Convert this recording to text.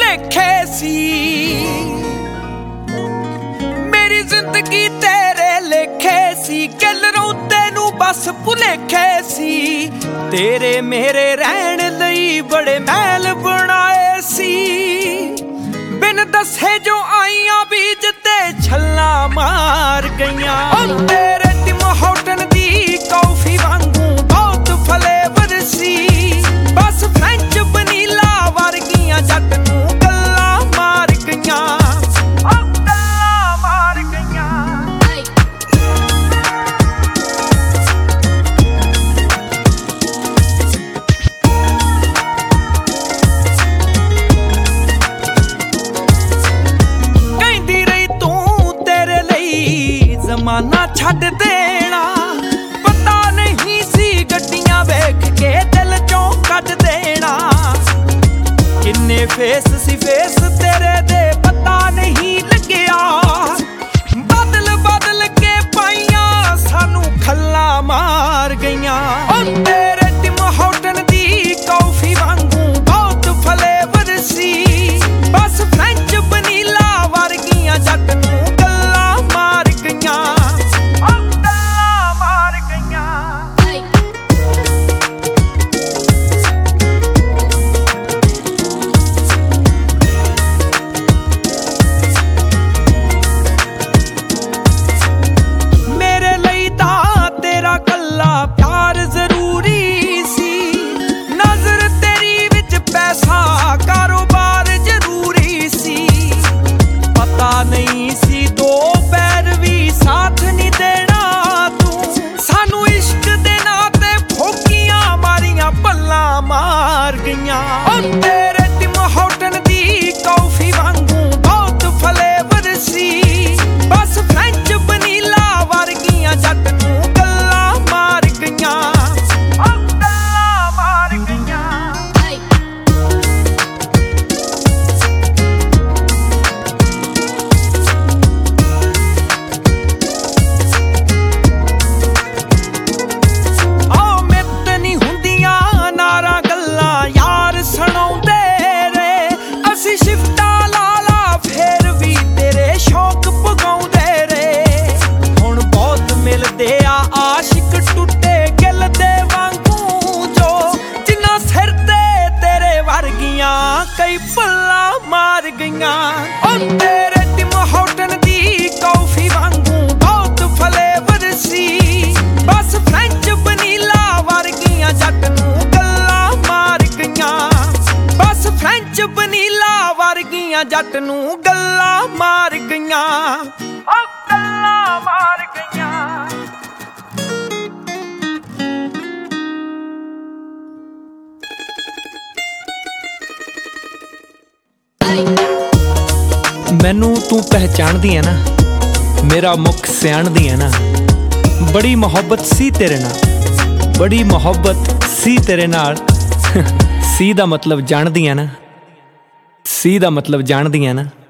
ਭੁਲੇਖੇ ਸੀ। ਮੇਰੀ ਜ਼ਿੰਦਗੀ ਤੇਰੇ ਲੇਖੇ ਸੀ, ਕਿਲਰੂ ਤੈਨੂੰ ਬਸ ਭੁਲੇਖੇ ਸੀ। ਤੇਰੇ ਮੇਰੇ ਰਹਿਣ ਲਈ ਬੜੇ ਮਹਿਲ ਬਣਾਏ ਸੀ। ਬਿਨ ਦੱਸੇ ਜੋ ਆਈਆਂ ਬੀਜ ਤੇ ਛੱਲਾਂ ਮਾਰ ਗਈਆਂ। ਉਹ ਤੇਰੇ ਟਿਮ ਹੋਟਨ ਦੀ ਕੌਫੀ ਵਾਂਗੂ ਬਹੁਤ ਫਲੇਵਰ ਸੀ। ਬਸ ਫ੍ਰੈਂਚ ਵਨੀਲਾ ਵਰਗੀਆਂ ਜੱਟ ਨੂੰ ਗੱਲਾਂ ਮਾਰ ਗਈਆਂ। ਉਹ ਗੱਲਾਂ ਮਾਰ ਗਈਆਂ। ਕਹਿੰਦੀ ਰਹੀ ਤੂੰ ਤੇਰੇ ਲਈ ਜ਼ਮਾਨਾ ਛੱਡ ਦੇਣਾ। ਪਤਾ ਨਹੀਂ ਸੀ ਗੱਡੀਆਂ ਵੇਖ ਕੇ ਦਿਲ ਚੋਂ ਕੱਢ ਦੇਣਾ। ਕਿੰਨੇ ਫੇਸ ਸੀ ਫੇਸ ਤੇਰੇ ਦੇ ਪਤਾ ਨਹੀਂ ਲੱਗਿਆ। ਬਦਲ ਬਦਲ ਕੇ ਪਾਈਆਂ ਸਾਨੂੰ ਖੱਲਾਂ ਮਾਰ ਗਈਆਂ। ਉਹ ਤੇਰੇ ਟਿਮ ਹੋਟਨ ਦੀ ਕੌਫੀ ਵਾਂਗੂ ਬਹੁਤ ਫਲੇਵਰ ਸੀ। ਬਸ ਫ੍ਰੈਂਚ ਵਨੀਲਾ ਵਰਗੀਆਂ ਜੱਟ ਨੂੰ ਗੱਲਾਂ ਮਾਰ ਗਈਆਂ। ਉਹ ਗੱਲਾਂ ਮਾਰ ਗਈਆਂ। ਮੇਰੇ ਲਈ ਤਾਂ ਤੇਰਾ ਕੱਲਾ ਪਿਆਰ ਜ਼ਰੂਰੀ ਸੀ। ਨਜ਼ਰ ਤੇਰੀ ਵਿੱਚ ਪੈਸਾ ਕਾਰੋਬਾਰ ਜ਼ਰੂਰੀ ਸੀ। ਪਤਾ ਨਹੀਂ ਸੀ ਦੋ ਪੈਰ ਵੀ ਸਾਥ ਨਹੀਂ ਦੇਣਾ ਤੂੰ। ਸਾਨੂੰ ਇਸ਼ਕ ਦੇ ਨਾਂ ਤੇ ਫੋਕੀਆਂ ਮਾਰੀਆਂ ਪੱਲਾਂ ਮਾਰ ਗਈਆਂ। ਉਹ ਤੇਰੇ ਟਿਮ ਹੋਟਨ ਦੀ ਕੌਫੀ ਵਾਂਗੂ ਬਹੁਤ ਫਲੇਵਰ ਸੀ। ਬਸ ਫ੍ਰੈਂਚ ਵਨੀਲਾ ਵਰਗੀਆਂ ਜੱਟ ਨੂੰ ਗੱਲਾਂ ਮਾਰ ਗਈਆਂ। ਉਹ ਗੱਲਾਂ ਮਾਰ ਗਈਆਂ। ਆਹ ਮਿੱਤ ਨਹੀਂ ਹੁੰਦੀਆਂ ਨਾਰਾਂ ਗੱਲਾਂ ਯਾਰ ਸੁਣਾਉਂਦੇ ਰੇ। ਅਸੀਂ ਸ਼ਿਫਟਾਂ ਲਾ ਲਾ ਫੇਰ ਵੀ ਤੇਰੇ ਸ਼ੌਕ ਪਗਾਉਂਦੇ ਰੇ। ਹੁਣ ਬਹੁਤ ਮਿਲਦੇ ਆ ਆਸ਼ਿਕ ਟੁੱਟੇ ਗਿਲ ਦੇ ਵਾਂਗੂ ਜੋ ਜਿੰਨਾ ਸਿਰ ਤੇ ਤੇਰੇ ਵਰਗੀਆਂ ਕਈ ਪੱਲਾਂ ਮਾਰ ਗਈਆਂ। ਉਹ ਤੇਰੇ ਟਿਮ ਹੋਟਨ ਦੀ ਕੌਫੀ ਵਾਂਗੂ ਬਹੁਤ ਫਲੇਵਰ ਸੀ। ਬਸ ਫ੍ਰੈਂਚ ਵਨੀਲਾ ਵਰਗੀਆਂ ਜੱਟ ਨੂੰ ਗੱਲਾਂ ਮਾਰ ਗਈਆਂ। ਬਸ ਫ੍ਰੈਂਚ ਵਨੀਲਾ ਵਰਗੀਆਂ ਜੱਟ ਨੂੰ ਗੱਲਾਂ ਮਾਰ ਗਈਆਂ। ਉਹ ਗੱਲਾਂ ਮਾਰ ਗਈਆਂ। ਮੈਨੂੰ ਤੂੰ ਪਹਿਚਾਣਦੀ ਐ ਨਾ, ਮੇਰਾ ਮੁੱਖ ਸਿਆਣਦੀ ਐ ਨਾ। ਬੜੀ ਮੁਹੱਬਤ ਸੀ ਤੇਰੇ ਨਾਲ, ਬੜੀ ਮੁਹੱਬਤ ਸੀ ਤੇਰੇ ਨਾਲ। ਸੀ ਦਾ ਮਤਲਬ ਜਾਣਦੀ ਐ ਨਾ, ਸੀ ਦਾ ਮਤਲਬ ਜਾਣਦੀ ਐ ਨਾ।